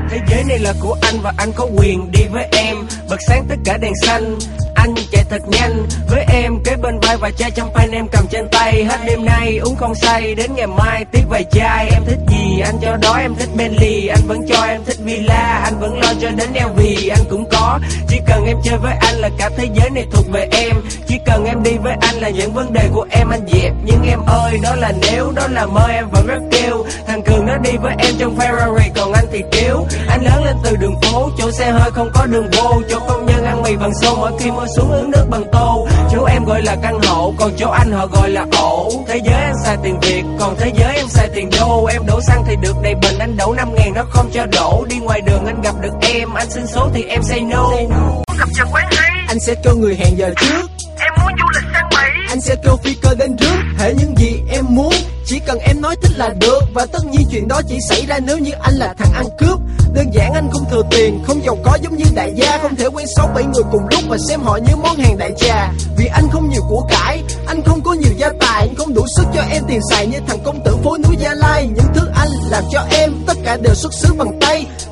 Thế giới này là của anh và anh có quyền đi với em. Bật sáng tất cả đèn xanh, anh chạy thật nhanh với em, kế bên vai và chai champagne em cầm trên tay. Hết đêm nay uống không say, đến ngày mai tiếc vài chai. Em thích gì anh cho đó, em thích Bentley anh vẫn cho, em thích villa anh vẫn lo cho đến LV anh cũng có. Chỉ cần em chơi với anh là cả thế giới này thuộc về em. Chỉ cần em đi với anh là những vấn đề của em anh dẹp. Nhưng em ơi đó là nếu, đó là mơ em vẫn rất kêu. Thằng Cường nó đi với em trong Ferrari còn anh thì kêu. Anh lớn lên từ đường phố, chỗ xe hơi không có đường vô, chỗ công nhân ăn mì bằng xô, mỗi khi mưa xuống uống nước bằng tô. Chỗ em gọi là căn hộ, còn chỗ anh họ gọi là ổ. Thế giới anh xài tiền Việt, còn thế giới em xài tiền đô. Em đổ xăng thì được đầy bình, anh đổ 5.000 nó không cho đổ. Đi ngoài đường anh gặp được em, anh xin số thì em say no. Muốn gặp chợ quán hay, anh sẽ kêu người hẹn giờ trước. em muốn du lịch sang Mỹ, Anh sẽ kêu phi cơ đến trước. Hệ những gì em muốn, chỉ cần em nói thích là được. Và tất nhiên chuyện đó chỉ xảy ra nếu như anh là thằng ăn cướp. Đơn giản anh không thừa tiền, không giàu có giống như đại gia. Không thể quen 6-7 người cùng lúc và xem họ như món hàng đại trà. Vì anh không nhiều của cải, anh không có nhiều gia tài, anh không đủ sức cho em tiền xài như thằng công tử phố núi Gia Lai. Những thứ anh làm cho em tất cả đều xuất xứ bằng tay.